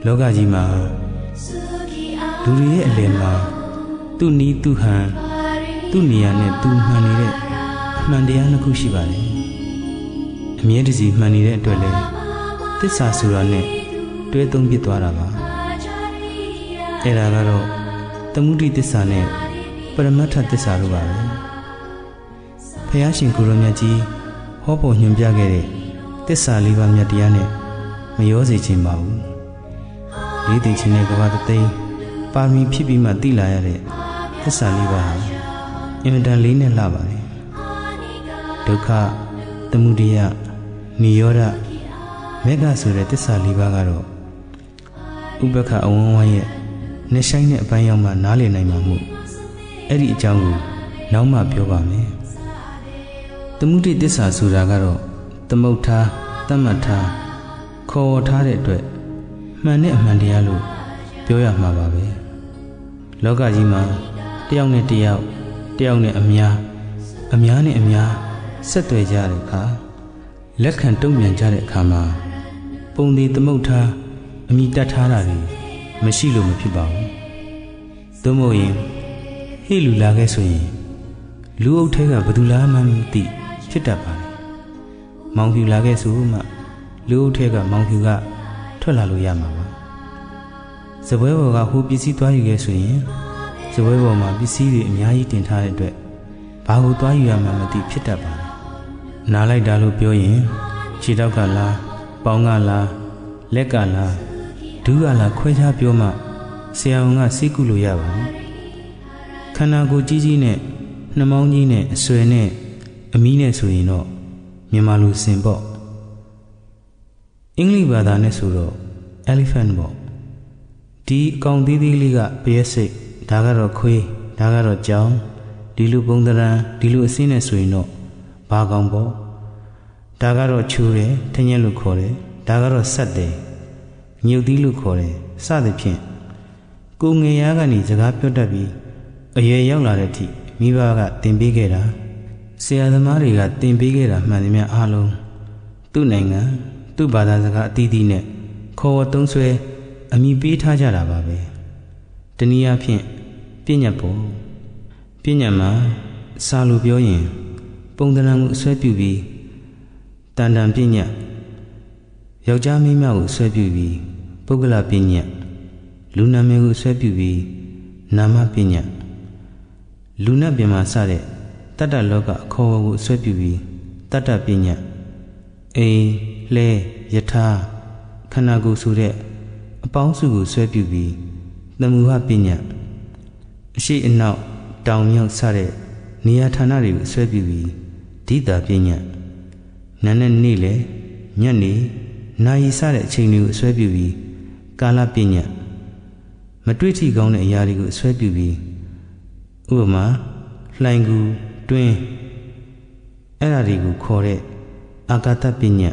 လောကကြီးမှာလူတွေရဲ့အလယ်မှာသူ့နီးသူ့ဟန်သူ့နေရာနဲ့သူမှန်နေတဲ့အမှန်တရားနှစ်ခုရှိပါတယ်အမြဲတစေမှန်နေတဲ့အတွက်လည်းသစ္စာဆိုတာနဲ့တွဲသုံးပြသွားတာပါအဲ့ဒါကတော့သမုဒိသစ္စာနဲ့ပရမတ္ထသစ္စာတို့ပါပဲဘုရားရှင်ကိုရောမြတ်ကြီးဟောပေါ်ညွှန်ပြခဲ့တဲ့သစ္စာလေးပါးမြတ်တရားနဲ့မရောစေခြင်းပါဘူးလေးသိခြင်းနဲ့ကဘာသိမ်းပါမီဖြစ်ပြီးမှသိလာရတဲ့သစ္စာလေးပါးဟာအင်မတန်လေးနဲ့လှပါတယ်ဒုက္ခသမုဒယနိရောဓမေဃဆိုတဲ့သစ္စာလေးပါးကတော့ဥပ္ပခအဝန်းဝိုင်းရဲ့နှဆိုင်တဲ့အပိုင်းရောက်မှနားလည်နိုင်မှာမို့အဲ့ဒီအကြောင်းကိုနောက်မှပြောပါမယ်သမုဒိသစ္စာဆိုတာကတော့သမုဋ္ဌာတမ္မထာခေါ်ထားတဲ့အတွက်မှန်တဲ့အမှန်တရားလို့ပြောရမှာပါပဲလောကကြီးမှာတယောက်နဲ့တယောက်တယောက်နဲ့အများနဲ့အများဆက်သွယ်ကြတဲ့အခါလက်ခံတုံ့ပြန်ကြတဲ့အခါမှာပုံသေးသမုဋ္ဌာအမိတတ်ထားတာတွေမရှိလို့မဖြစ်ပါဘူးသို့မဟုတ်ရင်ဟေ့လူလာခဲ့ဆိုရင်လူအုပ်ထဲကဘယ်သူလားမှမသိဖြစ်တတ်ပါတယ်မောင်ဖြူလာခဲ့ဆိုမှလူအုပ်ထဲကမောင်ဖြူကထွက်လာလို့ရမှာပါစပွဲပေါ်ကဟိုပစ္စည်းသွားယူခဲ့ဆိုရင်စပွဲပေါ်မှာပစ္စည်းတွေအများကြီးတင်ထားတဲ့အတွက်ဘာကိုသွားယူရမှမသိဖြစ်တတ်ပါတယ်နားလိုက်တာလို့ပြောရင်ခြေထောက်ကလားပေါင်းကလားလက်ကလားဒူးကလားခွဲခြားပြောမှဆရာဝန်ကစိတ်ကူလို့ရပါတယ်ခန္ဓာကိုယ်ကြီးကြီးနဲ့နှမောင်းကြီးနဲ့အဆွဲနဲ့အမီးနဲ့ဆိုရင်တော့မြန်မာလူစင်ပေါ့အင်္ဂလိပ်ဘာသာနဲ့ဆိုတော့ elephant ပေါ့ဒီအကောင်သေးသေးလေးကပရဲစိတ်ဒါကတော့ခွေးဒါကတော့ကြောင်ဒီလိုပုံသဏ္ဍာန်ဒီလိုအစင်းနဲ့ဆိုရင်တော့ဘာကောင်ပေါ့ဒါကတော့ချိုးတယ်ထင်းရက်လို့ခေါ်တယ်ဒါကတော့ဆက်တယ်ညုတ်သီးလို့ခေါ်တယ်စသဖြင့်ကိုငယ်ရားကနေစကားပြောတတ်ပြီးအရွယ်ရောက်လာတဲ့အထိမိဘကတင်ပေးခဲ့တာဆရာသမားတွေကတင်ပေးခဲ့တာမှန်သမျှအားလုံးသူ့နိုင်ငံသူ့ဘာသာစကားအသီးသီးနဲ့ခေါ်ဝေါ်သုံးဆွဲအမိပေးထားကြတာပါပဲတနည်းအားဖြင့်ပညာပေါ့ပညာမှာစာလိုပြောရင်ပုံသဏ္ဍာန်ကိုအစွဲပြုပြီးတန်တန်ပညာယောက်ျားမိန်းမကိုအစွဲပြုပြီးပုဂ္ဂလပညာလူနာမည်ကိုအစွဲပြုပြီးနာမပညာလူနတ်ပြင်မှာစတဲ့တတ္တလောကအခေါ်အဝေါ်ကိုအစွဲပြုပြီးတတ္တပညာအိမ်လှဲယထာခန္ဓာကိုယ်ဆိုတဲ့အပေါင်းစုကိုဆွဲပြုပြီးသမုဟပညာအရှိအနောက်တောင်မြောက်စတဲ့နေရာဌာနတွေကိုဆွဲပြုပြီးဒိတာပညာနာနဲ့နေ့လေညနေနာရီစတဲ့အချိန်တွေကိုဆွဲပြုပြီးကာလပညာမတွေ့ထိကောင်းတဲ့အရာတွေကိုဆွဲပြုပြီးဥပမာလှိုင်ကူတွင်းအဲ့ဓာတွေကိုခေါ်တဲ့အာကာသပညာ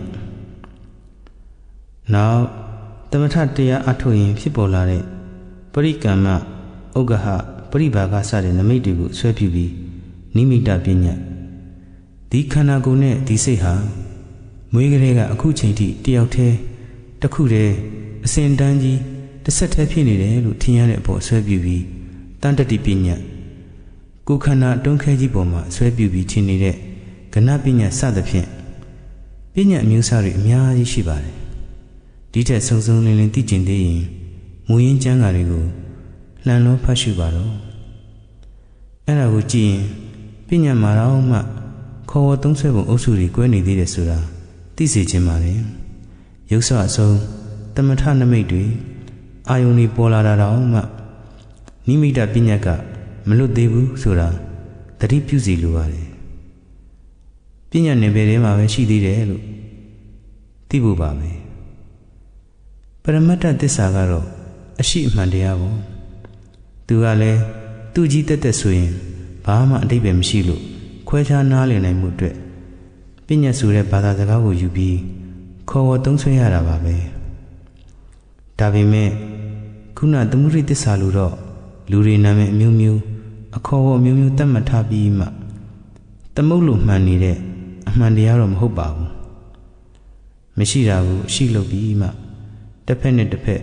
နောက်သမထတရားအထုတ်ရင်ဖြစ်ပေါ်လာတဲ့ပရိကမ္မဥက္ကဟပရိဘာဂစတဲ့နမိတ်တွေကိုဆွဲပြုပြီးနိမိတပညာဒီခန္ဓာကိုယ်နဲ့ဒီစိတ်ဟာမွေးကလေးကအခုချိန်ထိတယောက်တည်းတစ်ခုတည်းအစဉ်တန်းကြီးတစ်ဆက်တည်းဖြစ်နေတယ်လို့ထင်ရတဲ့အပေါ်ဆွဲပြုပြီးတန်တတိပညာကိုယ်ခန္ဓာအတွန်းခဲကြီးပေါ်မှာဆွဲပြုပြီးထင်နေတဲ့ကဏပညာစသဖြင့်ပညာအမျိုးအစားတွေအများကြီးရှိပါတယ်ဒီထက်စုံစုံလင်လင်သိကျင်သေးရင်မူရင်းကျမ်းဂါတွေကိုလှန်လို့ဖတ်ရှုပါတော့အဲ့ဒါကိုကြည့်ရင်ပညာမှာတော့မှခေါ်ဝေါ်သုံးဆွဲပုံအုပ်စုတွေကွဲနေသေးတယ်ဆိုတာသိစေခြင်းပါလေရုပ်ဆအဆုံးတမထနမိတ်တွေအာယုန်တွေပေါ်လာတာတော့မှနိမိတပညာကမလွတ်သေးဘူးဆိုတာသတိပြုစီလိုပါတယ်ပညာနယ်ပယ်ထဲမှာပဲရှိသေးတယ်လို့သိဖို့ပါပဲပရမတ္ထသစ္စာကတော့အရှိအမှန်တရားပေါ့သူကလည်းသူကြီးတက်တက်ဆိုရင်ဘာမှအတိတ်ပဲမရှိလို့ခွဲခြားနားလည်နိုင်မှုအတွက်ပညာဆိုတဲ့ဘာသာစကားကိုယူပြီးခေါ်ဝေါ်သုံးဆွဲရတာပါပဲဒါပေမဲ့ခုနသမုဒိသစ္စာလို့တော့လူတွေနာမည်အမျိုးမျိုးအခေါ်အဝေါ်အမျိုးမျိုးတတ်မှတ်ထားပြီးမှသမုတ်လို့မှန်နေတဲ့အမှန်တရားတော့မဟုတ်ပါဘူးမရှိတာကိုရှိလို့ပြီးမှတစ်ဖက်နဲ့တစ်ဖက်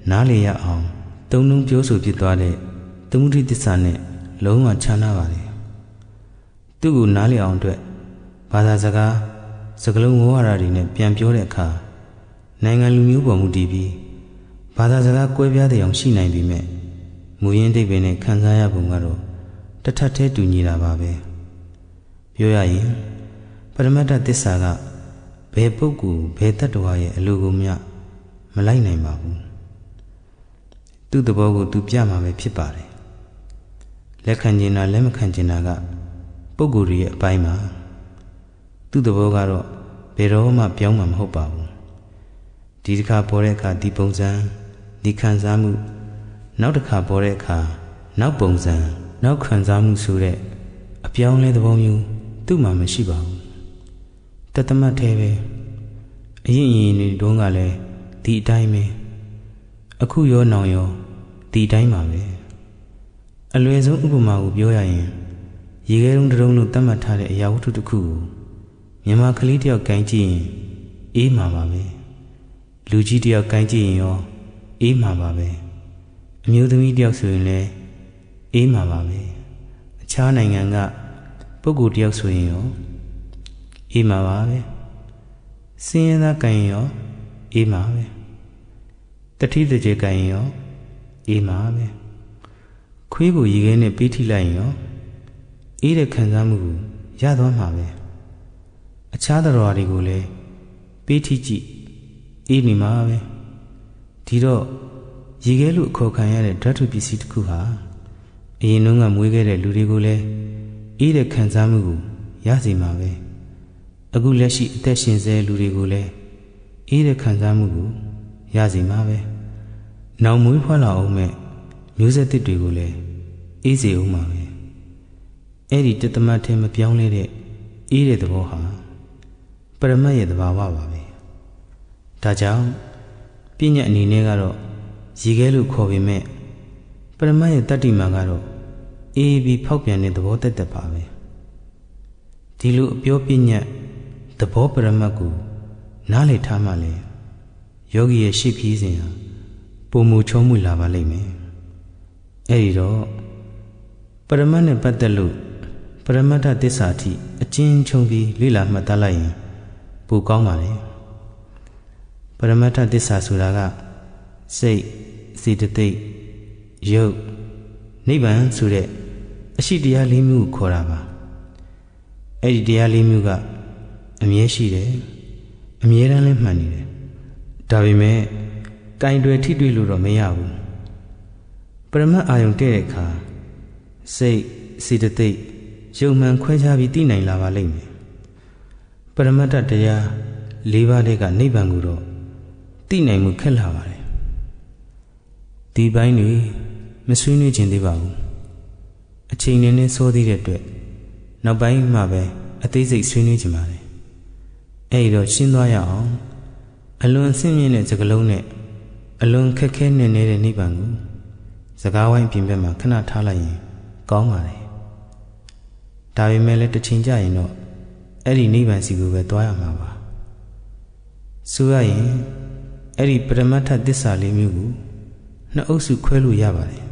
နားလေရအောင်သုံးနှုန်းပြောဆိုဖြစ်သွားတဲ့သမုဒိသစ္စာနဲ့လုံးဝခြားနားပါတယ်သူ့ကိုနားလေအောင်အတွက်ဘာသာစကားစကားလုံးဝါဒတွေနဲ့ပြန်ပြောတဲ့အခါနိုင်ငံလူမျိုးပေါ်မူတည်ပြီးဘာသာစကားကွဲပြားတဲ့အောင်ရှိနိုင်ပေမဲ့မူရင်းအဓိပ္ပာယ်နဲ့ခံစားရပုံကတော့တထပ်ထဲတူညီတာပါပဲပြောရရင်ပရမတ္ထသစ္စာကဘယ်ပုဂ္ဂိုလ်ဘယ်တ attva ရဲ့အလိုကိုမျှမလိုက်နိုင်ပါဘူးသူ့သဘောကိုသူပြမှာပဲဖြစ်ပါတယ်လက်ခံကျင်တာလက်မခံကျင်တာကပုဂ္ဂိုလ်တွေရဲ့အပိုင်းမှာသူ့သဘောကတော့ဘယ်တော့မှပြောင်းမှာမဟုတ်ပါဘူးဒီတစ်ခါပေါ်တဲ့အခါဒီပုံစံဒီခံစားမှုနောက်တစ်ခါပေါ်တဲ့အခါနောက်ပုံစံနောက်ခံစားမှုဆိုတဲ့အပြောင်းလဲသဘောမျိုးသူ့မှာမရှိပါဘူးတသမတ်သေးပဲအရင်နေတုန်းကလည်းဒီအတိုင်းပဲအခုရောနောင်ရောဒီတိုင်းပါပဲအလွယ်ဆုံးဥပမာကိုပြောရရင်ရေခဲတုံးတုံးလို့သတ်မှတ်ထားတဲ့အရာဝတ္ထုတစ်ခုကိုမြန်မာကလေးတယောက်ကိုင်းကြည့်ရင်အေးမှာပါပဲလူကြီးတယောက်ကိုင်းကြည့်ရင်ရောအေးမှာပါပဲအမျိုးသမီးတယောက်ဆိုရင်လည်းအေးမှာပါပဲအခြားနိုင်ငံကပုဂ္ဂိုလ်တယောက်ဆိုရင်ရောအေးမှာပါပဲစင်းရဲသားကိုင်းရင်ရောအေးမှာပဲတတိတကျေကိုင်းရင်ရောအေးမှာပဲခွေးကိုရေခဲနဲ့ပေးထိလိုက်ရင်ရောအေးတဲ့ခံစားမှုကိုရသွားမှာပဲအခြားတော်တွေကိုလည်းပေးထိကြည့်အေးနေမှာပဲဒီတော့ရေခဲလို့အခေါ်ခံရတဲ့ဓာတုပစ္စည်းတစ်ခုဟာအရင်တုန်းကမွေးခဲ့တဲ့လူတွေကိုလည်းအေးတဲ့ခံစားမှုကိုရစေမှာပဲအခုလက်ရှိအသက်ရှင်ဆဲလူတွေကိုလည်းအေးတဲ့ခံစားမှုကိုရစေမှာပဲနောင်မွေးဖွားလာအောင်မဲ့မျိုးဆက်သစ်တွေကိုလည်းအေးစေအောင်မှာပဲအဲ့ဒီတသမတ်ထဲမပြောင်းလဲတဲ့အေးတဲ့သဘောဟာပရမတ်ရဲ့သဘာဝပါပဲဒါကြောင့်ပညာအနေနဲ့ကတော့ရေခဲလို့ခေါ်ပေမဲ့ပရမတ်ရဲ့တတ္တိမာကတော့အေးပြီးဖောက်ပြန်တဲ့သဘောတက်ပါပဲဒီလိုအပြောပညာသဘောပရမတ်ကိုနားလည်ထားမှလေယောဂီရဲ့ရှေ့ခီးစဉ်ဟာပုံမူချုံးမှုလာပါလိမ့်မယ်အဲ့ဒီတော့ပရမတ်နဲ့ပတ်သက်လို့ပရမတ္ထသစ္စာအထိအကျဉ်းချုံပြီးလေ့လာမှတ်သားလိုက်ရင်ပိုကောင်းပါလေပရမတ္ထသစ္စာဆိုတာကစိတ်စေတသိက်ရုပ်နိဗ္ဗာန်ဆိုတဲ့အရှိတရားလေးမျိုးကိုခေါ်တာပါအဲ့ဒီတရားလေးမျိုးကအမြဲရှိတယ်အမြဲတမ်းလည်းမှန်နေတယ်ဒါပေမဲ့ကင်တွေထိတွေ့လို့တော့မရဘူးပရမတ်အာယုံတဲ့တဲ့အခါစိတ်စေတသိက်ရုပ်မှန်ခွဲခြားပြီးသိနိုင်လာပါလိမ့်မယ်ပရမတ္ထတရား၄ပါးတည်းကနိဗ္ဗာန်ကိုတော့သိနိုင်မှုခက်လာပါတယ်ဒီပိုင်းတွေမဆွေးနွေးခြင်းသေးပါဘူးအချိန်နဲ့စောသေးတဲ့အတွက်နောက်ပိုင်းမှပဲအသေးစိတ်ဆွေးနွေးခြင်းပါတယ်အဲ့ဒီတော့ရှင်းသွားရအောင်အလွန်အဆင့်မြင့်တဲ့စကားလုံးနဲ့အလွန်ခက်ခဲနေနေတဲ့နိဗ္ဗာန်ကိုစကားဝိုင်းပြင်ဘက်မှာခဏထားလိုက်ရင်ကောင်းပါတယ်ဒါပေမဲ့လည်းတစ်ချိန်ကြာရင်တော့အဲ့ဒီနိဗ္ဗာန်စီကိုပဲသွားရမှာပါဆိုရရင်အဲ့ဒီပရမတ္ထသစ္စာလေးမျိုးကိုနှစ်အုပ်စုခွဲလို့ရပါတယ်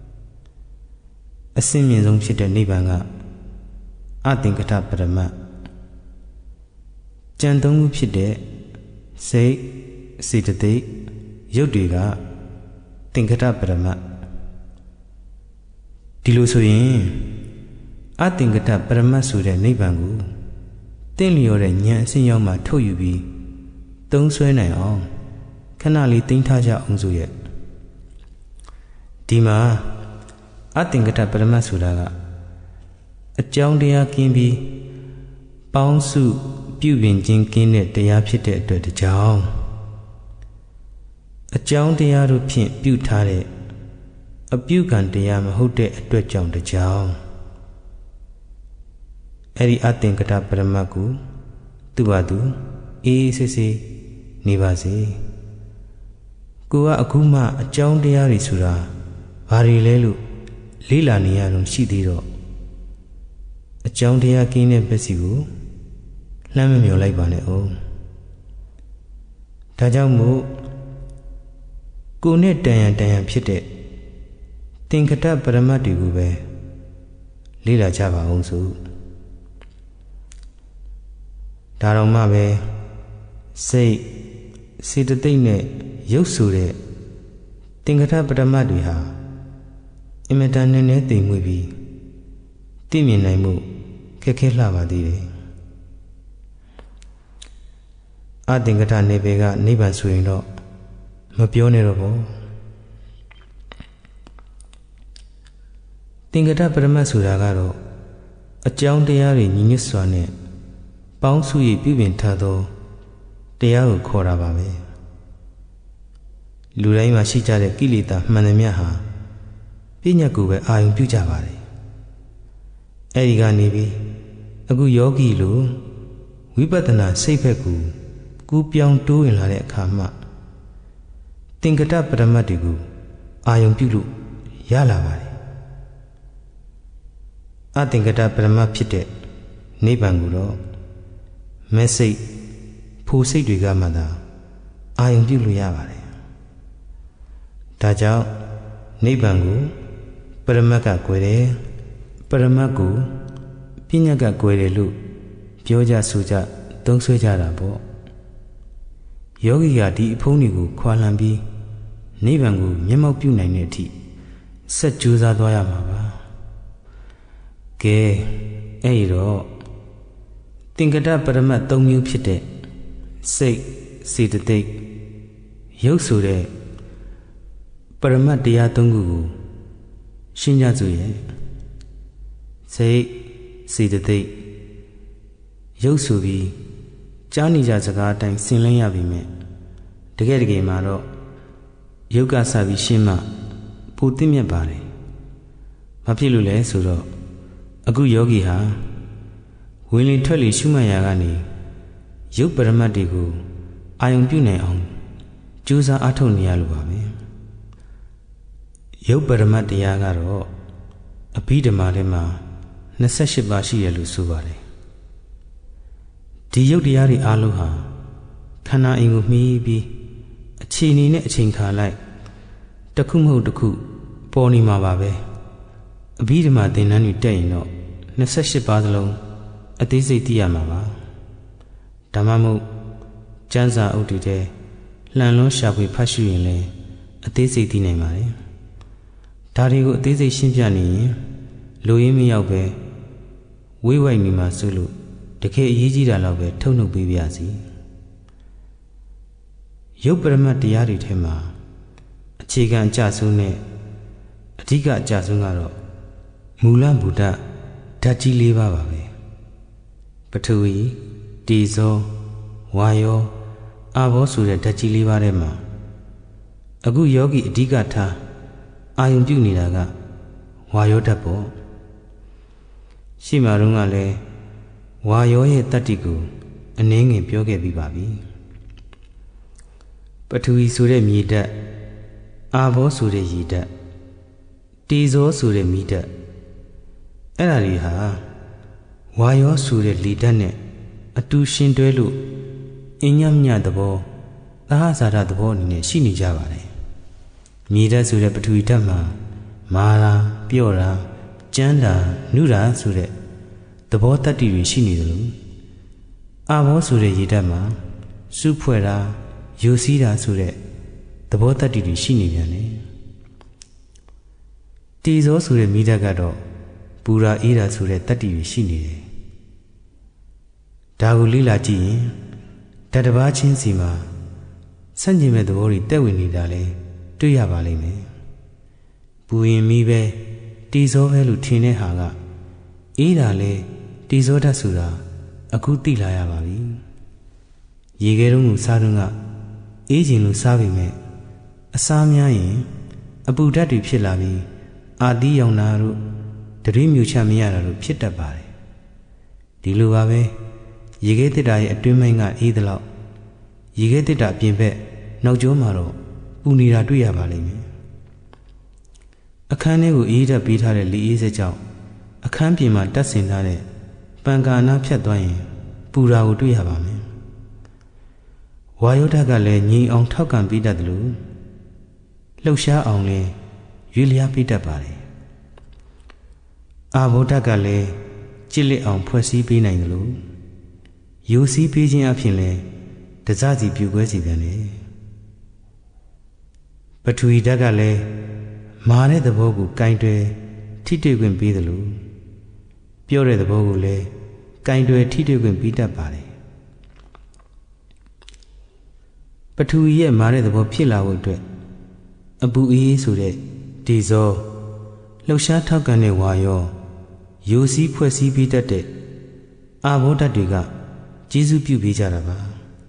အစင်းမြင့်ဆုံးဖြစ်တဲ့နိဗ္ဗာန်ကအသင်္ကတပရမတ်ကြံသုံးခုဖြစ်တဲ့စိတ်စေတသိက်ရုပ်တွေကသင်္ကတပရမတ်ဒီလိုဆိုရင်အသင်္ကတပရမတ်ဆိုတဲ့နိဗ္ဗာန်ကိုတင့်လျော်တဲ့ဉာဏ်အစဉ်ရောက်မှထုတ်ယူပြီးသုံးဆွဲနိုင်အောင်ခဏလေးသိမ်းထားကြအောင်ဆိုရဲ့ဒီမှာအသင်္ကတပရမတ်ဆိုတာကအကြောင်းတရားကင်းပြီးပေါင်းစုပြုပြင်ခြင်းကင်းတဲ့တရားဖြစ်တဲ့အတွက်တကြောင်အကြောင်းတရားတို့ဖြင့်ပြုထားတဲ့အပြုကံတရားမဟုတ်တဲ့အတွက်ကြောင့်တကြောင်အဲ့ဒီအသင်္ကတပရမတ်ကိုသူ့ဘာသူအေးဆေးဆေးနေပါစေကိုကအခုမှအကြောင်းတရားတွေဆိုတာဘာတွေလဲလို့လေးလာနေရတော့ရှိသေးတော့အကြောင်းတရားကင်းတဲ့ဘက်စီကိုလှမ်းမမျောလိုက်ပါနဲ့အောင်ဒါကြောင့်မို့ကိုနဲ့တန်ရန်ဖြစ်တဲ့သင်္ကတပရမတ်တွေကိုပဲလေ့လာကြပါအောင်စို့ဒါတော့မှပဲစိတ်စေတသိက်နဲ့ရုပ်ဆိုတဲ့သင်္ကတပရမတ်တွေဟာအင်မတန်နဲ့နဲ့သိမ်မွေ့ပြီးသိမြင်နိုင်မှုခက်ခဲလှပါသေးတယ်အသင်္ကတနေပေကနိဗ္ဗာန်ဆိုရင်တော့မပြောနဲ့တော့ဘောသင်္ကတပရမတ်ဆိုတာကတော့အကြောင်းတရားတွေညီညွတ်စွာနဲ့ပေါင်းစု၍ပြုပြင်ထားသောတရားကိုခေါ်တာပါပဲလူတိုင်းမှာရှိကြတဲ့ကိလေသာမှန်သမျှဟာပညာကိုပဲအာရုံပြုကြပါတယ်အဲဒီကနေပြီးအခုယောဂီလိုဝိပဿနာစိတ်ဘက်ကိုကူးပြောင်းတိုးဝင်လာတဲ့အခါမှသင်္ကတပရမတ်တွေကိုအာရုံပြုလို့ရလာပါတယ်အသင်္ကတပရမတ်ဖြစ်တဲ့နိဗ္ဗာန်ကိုတော့မဲ့စိတ်ဖို့စိတ်တွေကမှသာအာရုံပြုလို့ရပါတယ်ဒါကြောင့်နိဗ္ဗာန်ကိုပရမတ်ကကွယ်တယ်ပရမတ်ကိုပညာကကွယ်တယ်လို့ပြောကြဆိုကြသုံးဆွဲကြတာပေါ့ယောဂီကဒီအဖုံးတွေကိုခွာလှန်ပြီးနိဗ္ဗာန်ကိုမျက်မှောက်ပြုနိုင်တဲ့အထိဆက်ကြိုးစားသွားရမှာပါကဲအဲ့တော့သင်္ကတပရမတ်၃မျိုးဖြစ်တဲ့စိတ်စေတသိက်ရုပ်ဆိုတဲ့ပရမတ်တရား၃ခုကိုရှင်းကြစို့ရဲ့စိတ်စေတသိက်ရုပ်ဆိုပြီးကြားနေကြစကားအတိုင်းဆင်လင်းရပြီမဲ့တကယ်မှာတော့ရုပ်ကစပြီးရှင်းမှပိုသိမြတ်ပါတယ်ဘာဖြစ်လို့လဲဆိုတော့အခုယောဂီဟာဝင်လေထွက်လေရှုမှတ်ရာကနေရုပ်ပရမတ်တွေကိုအာရုံပြုနိုင်အောင်ကြိုးစားအားထုတ်နေရလို့ပါပဲရုပ်ပရမတ်တရားကတော့အဘိဓမ္မာထဲမှာ28ပါးရှိရလို့ဆိုပါတယ်ဒီရုပ်တရားတွေအားလုံးဟာခန္ဓာအိမ်ကိုမှီပြီးအခြေအနေနဲ့အချိန်ခါလိုက်တစ်ခုမဟုတ်တစ်ခုပေါ်နေမှာပါပဲအဘိဓမ္မာသင်တန်းတွေတက်ရင်တော့28ပါးစလုံးအသေးစိတ်သိရမှာပါဒါမှမဟုတ်ကျမ်းစာအုပ်တွေထဲလှန်လွန်းရှာဖွေဖတ်ရှုရင်လည်းအသေးစိတ်သိနိုင်ပါတယ်ဒါတွေကိုအသေးစိတ်ရှင်းပြနေရင်လိုရင်းမရောက်ပဲဝေးဝိုက်နေမှာဆိုလို့တကယ်အရေးကြီးတာတော့ပဲထုတ်နှုတ်ပေးပါစီရုပ်ပရမတ်တရားတွေထဲမှာအခြေခံအကျဆုံးနဲ့အဓိကအကျဆုံးကတော့မူလဗုဒ္ဓဓာတ်ကြီး၄ပါးပါပဲပထဝီတေဇောဝါယောအာဘောဆိုတဲ့ဓာတ်ကြီး၄ပါးထဲမှာအခုယောဂီအဓိကထားအာယုံပြုနေတာကဝါယောဓာတ်ပေါ့ရှိမှတော့ကလည်းဝါယောရဲ့တတ္တိကိုအနည်းငယ်ပြောခဲ့ပြီးပါပြီပထဝီဆိုတဲ့မြေဓာတ်အာဘောဆိုတဲ့ရေဓာတ်တေဇောဆိုတဲ့မီးဓာတ်အဲ့ဒါတွေဟာဝါယောဆိုတဲ့လေဓာတ်နဲ့အတူရှင်တွဲလို့အညံ့ညသဘောသဟဇာတသဘောအနေနဲ့ရှိနေကြပါတယ်မြေဓာတ်ဆိုတဲ့ပထဝီဓာတ်မှာမာတာပြော့တာကြမ်းတာနုတာဆိုတဲ့သဘောတတ္တိတွေရှိနေတယ်လို့အာဘောဆိုတဲ့ရေဓာတ်မှာစုဖွဲ့တာယိုစီးတာဆိုတဲ့သဘောတတ္တိတွေရှိနေပြန်တယ်တေဇောဆိုတဲ့မိဓာတ်ကတော့ပူရာအေးတာဆိုတဲ့တတ္တိတွေရှိနေတယ်ဒါကိုလေ့လာကြည့်ရင်ဓာတ်တစ်ပါးချင်းစီမှာဆန့်ကျင်မဲ့သဘောတွေတက်ဝင်နေတာလဲတွေ့ရပါလိမ့်မယ်ပူရင်မီးပဲတေဇောပဲလို့ထင်တဲ့ဟာကအေးတာလဲတေဇောဓာတ်ဆိုတာအခုသိလာရပါပြီရေခဲတုံးကိုစားတုံးကအေးခြင်းလို့စားပေမဲ့အစားများရင်အပူဓာတ်တွေဖြစ်လာပြီးအာသီးရောင်တာတို့တရွေးမြူချမရတာတို့ဖြစ်တတ်ပါတယ်ဒီလိုပါပဲရေခဲတစ်တာရဲ့အတွင်းပိုင်းကအေးသလောက်ရေခဲတစ်တာပြင်ဘက်နောက်ကျောမှာတော့ပူနေတာတွေ့ရပါလိမ့်မယ်အခန်းထဲကိုအေးဓာတ်ပေးထားတဲ့လေအေးစက်ကြောင့်အခန်းပြင်မှာတက်ဆင်ထားတဲ့ပန်ကာနာဖြတ်သွားရင်ပူတာကိုတွေ့ရပါမယ်ဝါယောဓာတ်ကလည်းငြိမ်အောင်ထောက်ကန်ပေးတတ်တယ်လို့လှုပ်ရှားအောင်လဲရွေလျားပေးတတ်ပါတယ်အာဘောဓကလည်းကြစ်လက်အောင်ဖွဲ့စည်းပေးနိုင်တယ်လို့ယူစည်းပေးခြင်းအဖြစ်လဲတစစီပြူကွဲစီပြန်တယ်ပထဝီဓာတ်ကလည်းမာတဲ့သဘောကိုကင်တွယ်ထိတွေ့ခွင့်ပေးတယ်လို့ပြောတဲ့သဘောကိုလည်းကင်တွယ်ထိတွေ့ခွင့်ပေးတတ်ပါတယ်ပထဝီရဲ့မာတဲ့သဘောဖြစ်လာဖို့အတွက်အပူအေးဆိုတဲ့ဒီဇောလှုပ်ရှားထောက်ကန်တဲ့ဝါရောယူစည်းဖွဲ့စည်းပေးတတ်တဲ့အာဘောဓာတ်တွေကကျေးဇူးပြုပေးကြတာပါ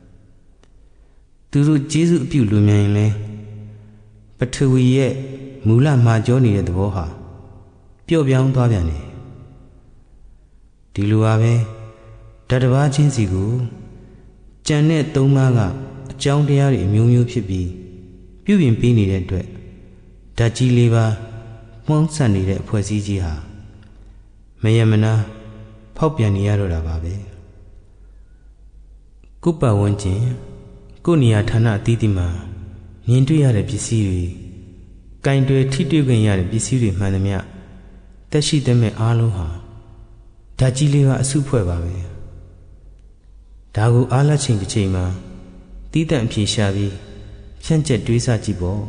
သူတို့ကျေးဇူးအပြုလူမြန်ရင်လဲပထဝီရဲ့မူလမှာကြောနေတဲ့သဘောဟာပျော့ပြောင်းသွားပြန်တယ်ဒီလိုပါပဲဓာတ်တစ်ပါးချင်းစီကိုကြံတဲ့သုံးပါးကအကြောင်းတရားတွေအမျိုးမျိုးဖြစ်ပြီးပြုပြင်ပေးနေတဲ့အတွက်ဓာတ်ကြီးလေးပါးမှုန်းဆက်နေတဲ့အဖွဲ့အစည်းကြီးဟာမယမနာဖောက်ပြန်နေရတော့တာပါပဲကိုယ်ပတ်ဝန်းကျင်ကိုယ်နေရာဌာနအသီးသီးမှာမြင်တွေ့ရတဲ့ပစ္စည်းတွေကင်တွယ်ထိတွေ့ခွင့်ရတဲ့ပစ္စည်းတွေမှန်သမျှတက်ရှိတဲ့မဲ့အားလုံးဟာဓာတ်ကြီးလေးပါအစုဖွဲ့ပါပဲဒါကိုအားလက်ချိန်တစ်ချိန်မှာတီးတန့်အဖြေရှာပြီးဖြန့်ကျက်တွေးဆကြည့်ပေါ့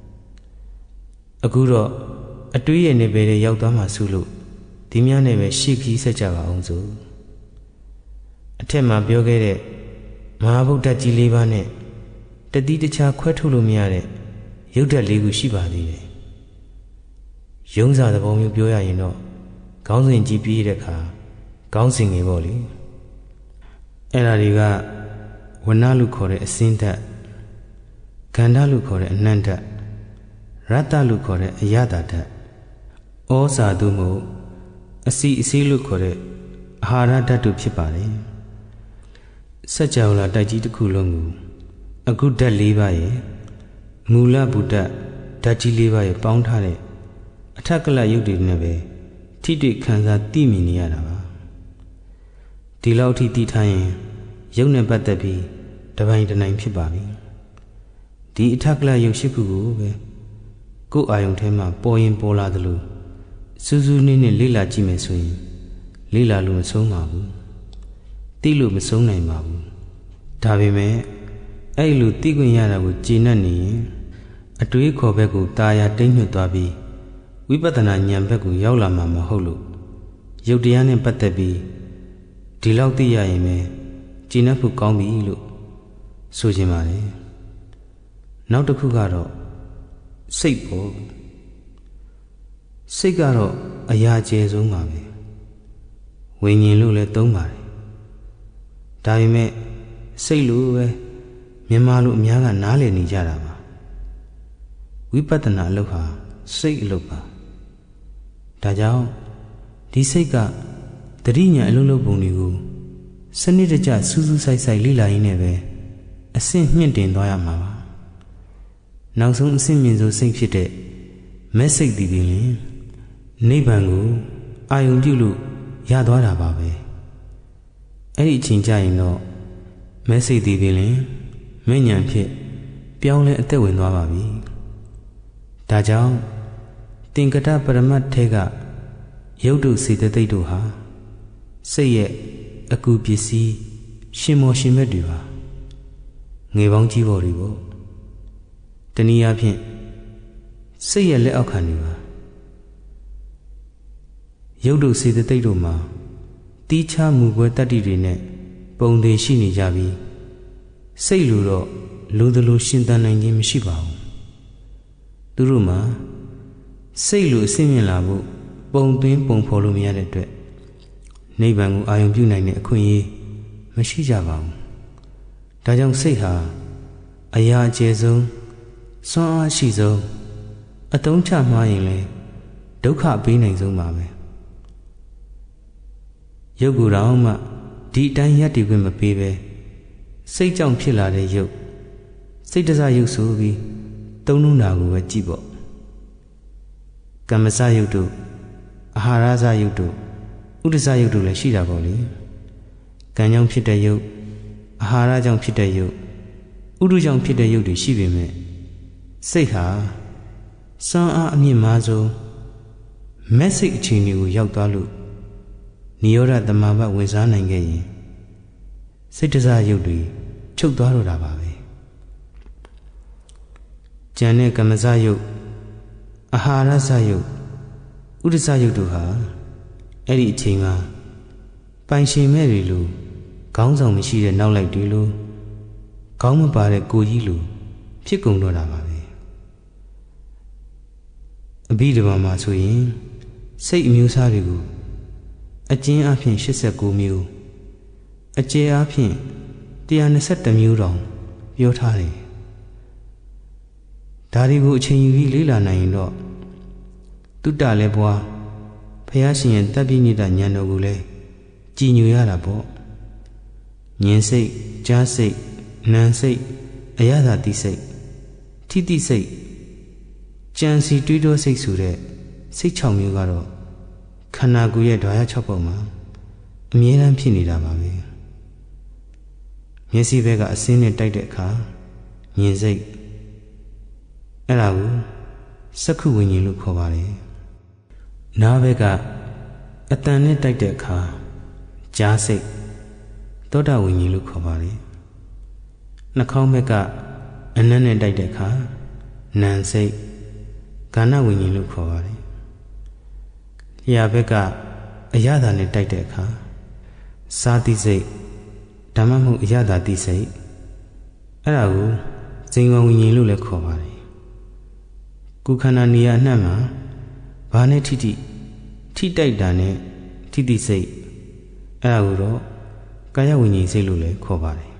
အခုတော့အတွေးရဲ့နေပယ်တွေရောက်သွားမှဆုလို့ဒီများနဲ့ပဲရှေ့ခီးဆက်ကြပါအောင်စို့အထက်မှာပြောခဲ့တဲ့မဟာဗုဒ္ဓကြီးလေးပါးနဲ့တတိတခြားခွဲထုတ်လို့မရတဲ့ရုပ်ဓာတ်လေးခုရှိပါသေးတယ်ယုံစာသဘောမျိုးပြောရရင်တော့ခေါင်းစဉ်ကြီးပြီးတဲ့အခါခေါင်းစဉ်ငယ်ပေါ့လေအဲ့ဒါတွေကဝဏလို့ခေါ်တဲ့အစင်းဓာတ်ခန္ဓာလို့ခေါ်တဲ့အနန္တရတ္တလို့ခေါ်တဲ့အယတဓာတ်ဩဇာတို့မို့အစီအစီလို့ခေါ်တဲ့အာဟာရဓာတ်တို့ဖြစ်ပါတယ်စัจ java လာတိုက်ကြီးတစ်ခုလုံးကိုအခုဓာတ်၄ပါးရဲ့မူလဗုဒ္ဓဓာတ်ကြီး၄ပါးရဲ့ပေါင်းထားတဲ့အထက်ကလရုပ်တွေနဲ့ပဲထိတွေ့ခံစားသိမြင်နေရတာပါဒီလောက်ထိသိထားရင်ရုပ်နဲ့ပတ်သက်ပြီးတပိုင်းတနိုင်ဖြစ်ပါပြီဒီအထက်ကလရုပ်ရှိခုကိုပဲကိုယ်အာယုံထဲမှာပေါ်ရင်ပေါ်လာသလိုစူးစူးနည်းနည်းလေ့လာကြည့်မယ်ဆိုရင်လေ့လာလို့မဆုံးပါဘူးသိလို့မဆုံးနိုင်ပါဘူးဒါပေမဲ့အဲ့လိုသိခွင့်ရတာကိုကျေနပ်နေရင်အတွေးခေါ်ဘက်ကိုตาရတိတ်ညွတ်သွားပြီးဝိပဿနာဉာဏ်ဘက်ကိုရောက်လာမှာမဟုတ်လို့ရုပ်တရားနဲ့ပတ်သက်ပြီးဒီလောက်သိရရင်ပဲကျေနပ်ဖို့ကောင်းပြီလို့ဆိုချင်ပါတယ်နောက်တစ်ခုကတော့စိတ်ပေါ့စိတ်ကတော့အရာကျယ်ဆုံးပါပဲဝိညာဉ်လို့လည်းသုံးပါတယ်ဒါပေမဲ့စိတ်လို့ပဲမြန်မာလူအများကနားလည်နေကြတာပါဝိပဿနာအလုပ်ဟာစိတ်အလုပ်ပါဒါကြောင့်ဒီစိတ်ကတတိညာအလုပ်လုပ်ပုံတွေကိုစနစ်တကျစူးစူးဆိုင်ဆိုင်လေ့လာရင်းနဲ့ပဲအဆင့်မြင့်တင်သွားရမှာပါနောက်ဆုံးအဆင့်မြင့်ဆုံးစိတ်ဖြစ်တဲ့မဲ့စိတ်တည်ပြီးရင်နိဗ္ဗာန်ကိုအာယုံပြုလို့ရသွားတာပါပဲအဲ့ဒီအချိန်ကျရင်တော့မဲ့စိတ်တည်ပြီးရင်မဲ့ညာဖြစ်ပြောင်းလဲအသက်ဝင်သွားပါပြီဒါကြောင့်သင်္ကတပရမတ်ထဲကရုပ်တုစေတသိက်တို့ဟာစိတ်ရဲ့အကူပစ္စည်းရှင်မောရှင်မြတ်တွေပါငယ်ပေါင်းကြီးပေါ်တွေပေါ့တနည်းအားဖြင့်စိတ်ရဲ့လက်အောက်ခံတွေပါရုပ်တုစေတသိက်တို့မှာတီးခြားမူကွဲတတ္တိတွေနဲ့ပုံသေးရှိနေကြပြီးစိတ်လိုတော့လိုသလိုရှင်သန်နိုင်ခြင်းမရှိပါဘူးသူတို့မှာစိတ်လိုအဆင့်မြင့်လာဖို့ပုံသွင်းပုံဖော်လို့မရတဲ့အတွက်နိဗ္ဗာန်ကိုအာရုံပြုနိုင်တဲ့အခွင့်အရေးမရှိကြပါဘူးဒါကြောင့်စိတ်ဟာအရာအကျယ်ဆုံးစွမ်းအားရှိဆုံးအသုံးချမှားရင်လည်းဒုက္ခပေးနိုင်ဆုံးပါပဲရုပ်ကိုယ်တော်မှဒီအတိုင်းရပ်တည်ခွင့်မပေးပဲစိတ်ကြောင့်ဖြစ်လာတဲ့ရုပ်စိတ်တစားရုပ်ဆိုပြီးသုံးလုံးတာကိုပဲကြည့်ပေါ့ကမ္မစရုပ်တို့အာဟာရစရုပ်တို့ဥဒ္ဒစရုပ်တို့လည်းရှိတာပေါ့လေကံကြောင့်ဖြစ်တဲ့ရုပ်အာဟာရကြောင့်ဖြစ်တဲ့ရုပ်ဥဒ္ဒကြောင့်ဖြစ်တဲ့ရုပ်တွေရှိပေမဲ့စိတ်ဟာစွမ်းအားအမြင့်မားဆုံးမက်စိတ်အခြေအနေကိုရောက်သွားလို့နိရောဓတမဘဝင်စားနိုင်ခဲ့ရင်စိတ်တစားရုပ်တွေချုပ်သွားတော့တာပါပဲဉာဏ်နဲ့ကမ္မဇယုတ်အာဟာရဇယုတ်ဥဒ္ဒဇယုတ်တို့ဟာအဲ့ဒီအချိန်မှာပိုင်ရှင်မဲ့တွေလိုခေါင်းဆောင်မရှိတဲ့နောက်လိုက်တွေလိုခေါင်းမပါတဲ့ကိုကြီးလိုဖြစ်ကုန်တော့တာပါပဲအဘိဓမ္မာမှာဆိုရင်စိတ်အမျိုးအစားတွေကိုအကျဉ်းအဖြစ်89မျိုးအကျယ်အဖြစ်121မျိုးတောင်ပြောထားတယ်ဒါတွေကိုအချိန်ယူပြီးလေ့လာနိုင်ရင်တော့တုတ္တလည်းဘွားဖယားရှင်ရဲ့တပ်ပိညိတဉာဏ်တော်ကိုလည်းကြည်ညိုရတာပေါ့ဉာဏ်စိတ်ကြားစိတ်နာမ်စိတ်အယတာတိစိတ်ထိတိစိတ်ကြံစီတွေးတောစိတ်ဆိုတဲ့စိတ်6မျိုးကတော့ခန္ဓာကိုယ်ရဲ့ဓာရ6ပုံမှာအမြဲတမ်းဖြစ်နေတာပါပဲမျက်စိဘက်ကအစင်းနဲ့တိုက်တဲ့အခါမြင်စိတ်အဲ့ဒါကိုစက္ခုဝိညာဉ်လို့ခေါ်ပါတယ်နားဘက်ကအတန်နဲ့တိုက်တဲ့အခါကြားစိတ်သောတာဝိညာဉ်လို့ခေါ်ပါတယ်နှာခေါင်းဘက်ကအနံ့နဲ့တိုက်တဲ့အခါနာမ်စိတ်ကာဏဝိညာဉ်လို့ခေါ်ပါတယ်လျှာဘက်ကအယတာနဲ့တိုက်တဲ့အခါစာတိစိတ်ဓမ္မမဟုတ်အယတာတိစိတ်အဲ့ဒါကိုဇိမ်ဝဝိညာဉ်လို့လည်းခေါ်ပါတယ်ကိုယ်ခန္ဓာနေရာအနှံ့မှာဘာနဲ့ထိတိုက်တာနဲ့ထိတိစိတ်အဲ့ဒါကိုတော့ကာယဝိညာဉ်စိတ်လို့လည်းခေါ်ပါတယ်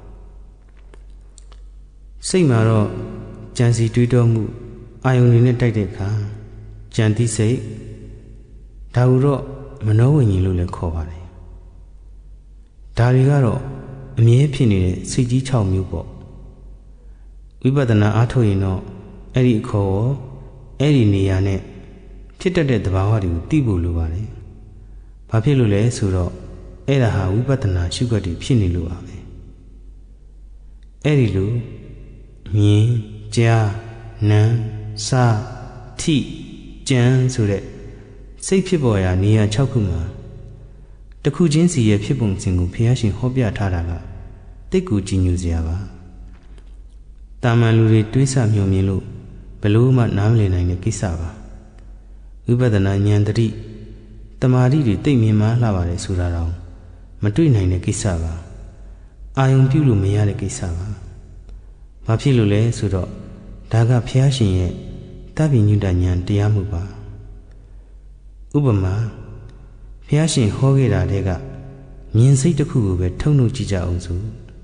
စိတ်မှာတော့ကြံစီတွေးတောမှုအာယုန်တွေနဲ့တိုက်တဲ့အခါကြံတိစိတ်ဒါကိုတော့မနောဝိညာဉ်လို့လည်းခေါ်ပါတယ်ဒါတွေကတော့အမြဲဖြစ်နေတဲ့စိတ်ကြီး6မျိုးပေါ့ဝိပဿနာအားထုတ်ရင်တော့အဲ့ဒီအခေါ်ရောအဲ့ဒီနေရာနဲ့ဖြစ်တတ်တဲ့သဘာဝတွေကိုသိဖို့လိုပါတယ်ဘာဖြစ်လို့လဲဆိုတော့အဲ့ဒါဟာဝိပဿနာရှုခွက်တွေဖြစ်နေလို့ပါပဲအဲ့ဒီလိုမြင်ကြားနာမ်စားထိကြံဆိုတဲ့စိတ်ဖြစ်ပေါ်ရာနေရာ6ခုမှာတစ်ခုချင်းစီရဲ့ဖြစ်ပုံစဉ်ကိုဘုရားရှင်ဟောပြထားတာကတိတ်ကူကြည်ညိုစရာပါတာမန်လူတွေတွေးဆမျှော်မြင်လို့ဘယ်လို့မှနားမလည်နိုင်တဲ့ကိစ္စပါဝိပဿနာဉာဏ်တတိတမာတိတွေတိတ်မြင်မှလှပါတယ်ဆိုတာတော့မတွေ့နိုင်တဲ့ကိစ္စပါအာယုံပြုလို့မရတဲ့ကိစ္စပါဘာဖြစ်လို့လဲဆိုတော့ဒါကဘုရားရှင်ရဲ့တပ္ပိညုတဉာဏ်တရားမှုပါဥပမာဘုရားရှင်ဟောခဲ့တာတဲ့ကမြင်စိတ်တစ်ခုကိုပဲထုံနှုတ်ကြည့်ကြအောင်စို့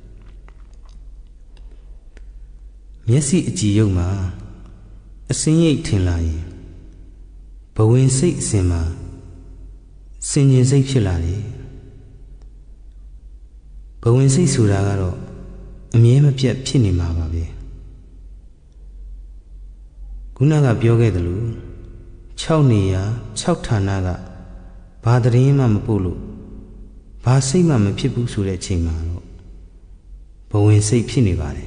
မျက်စိအကြည့်ရုပ်မှာအစင်းရိပ်ထင်လာရင်ဘဝင်စိတ်အစဉ်မှာစင်ញင်စိတ်ဖြစ်လာတယ်ဘဝင်စိတ်ဆိုတာကတော့အမြဲမပြတ်ဖြစ်နေမှာပါပဲခုနကပြောခဲ့သလို6နေရာ6ဌာနကဘာတရင်မှမပို့လို့ဘာစိတ်မှမဖြစ်ဘူးဆိုတဲ့အချိန်မှာတော့ဘဝင်စိတ်ဖြစ်နေပါတယ်